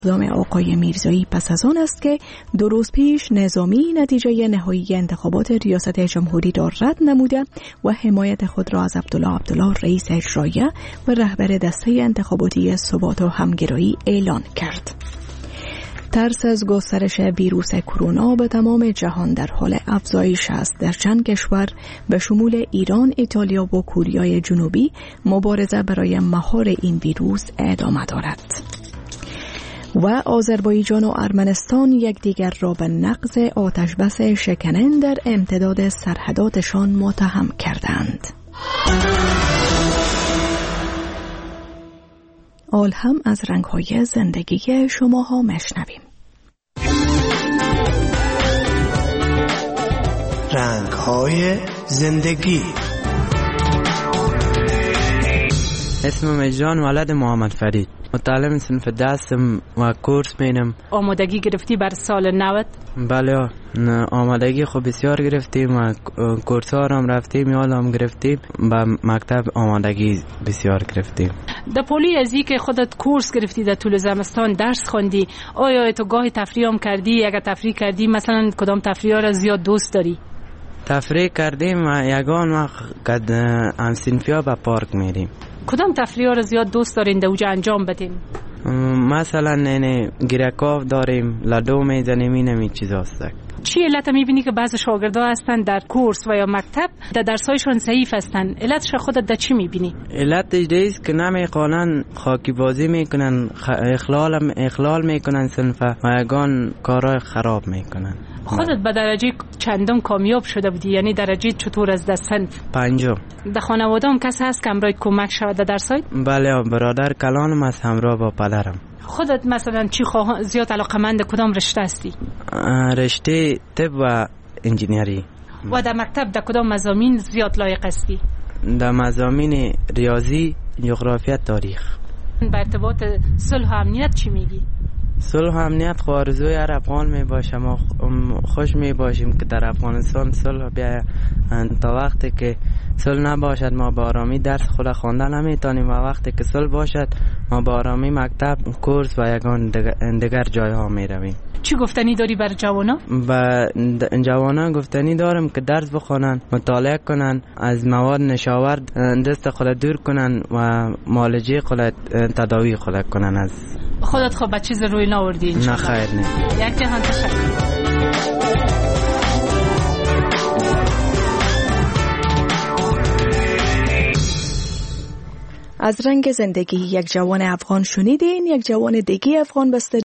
اقدام آقای میرزایی پس از آن است که 2 روز پیش نظامی نتیجه نهایی انتخابات ریاست جمهوری را رد نموده و حمایت خود را از عبدالله رئیس اجراییه و رهبر دسته انتخاباتی ثبات و همگرایی اعلان کرد. ترس از گسترش ویروس کرونا به تمام جهان در حال افزایش است. در چند کشور به شمول ایران، ایتالیا و کره جنوبی مبارزه برای مهار این ویروس ادامه دارد. و آذربایجان و ارمنستان یکدیگر را به نقض آتشبس شکننده در امتداد سرحداتشان متهم کردند. آل هم از رنگ‌های زندگی شماها مشنویم. رنگ‌های زندگی. اسمم اجران ولد محمد فرید، متعلم صنف دستم و کورس مینم. آمادگی گرفتی بر سال 90؟ بله، آمادگی خوب بسیار گرفتیم و کورس ها هم رفتیم، یاد هم گرفتیم، به مکتب آمادگی بسیار گرفتیم. در پولی ازی که خودت کورس گرفتی در طول زمستان درس خوندی، آیا تو گاهی تفریح هم کردی؟ اگر تفریح کردی مثلا کدام تفریح را زیاد دوست داری؟ تفریح کردیم و یگان وقت قد همسنفیا به پارک میریم. کدام تفریح را زیاد دوست دارین در اوجا انجام بدین؟ مثلا گیرکاف داریم، لدو میزنیم، این چیز هست. چی علت میبینی که بعض شاگردا هستن در کورس و یا مکتب در درسایشون ضعیف هستن؟ علتش خودت در چی میبینی؟ علتش دیست که نمیخوانن، خاکی بازی میکنن، اخلال میکنن صنفه و یگان کارهای خراب میکنن. خودت به درجه چندم کامیاب شده بودی؟ یعنی درجه چطور از در صنف؟ 5. در خانواده هم کسی هست که همراه کمک شود در درسای؟ بله، برادر کلانم از همراه با پدرم. خودت مثلا چی زیاد علاقمند کدام رشته هستی؟ رشته طب و انجینیری. و در مکتب در کدام مضامین زیاد لایق هستی؟ در مضامین ریاضی، جغرافیا، تاریخ. به ارتباط صلح و امنیت چی میگی؟ صلح و امنیت آرزوی هر افغان می باشه. ما خوش می باشیم که در افغانستان صلح بیاید. تا وقتی که صلح نباشد ما با آرامی درس خود خوانده نمیتونیم و وقتی که صلح باشد ما با آرامی مکتب، کورس و یگان دیگر جایها می رویم. چی گفتنی داری بر جوانا؟ با جوانا گفتنی دارم که درس بخونن، مطالعه کنن، از مواد نشاورد دست خود دور کنن و معالجه خود تداوی خود کنن. از خودت خب چیز روی ناوردی؟ نه خیر، نه. یک جهان تشکر. از رنگ زندگی یک جوان افغان شنیدین. یک جوان دیگه افغان بسته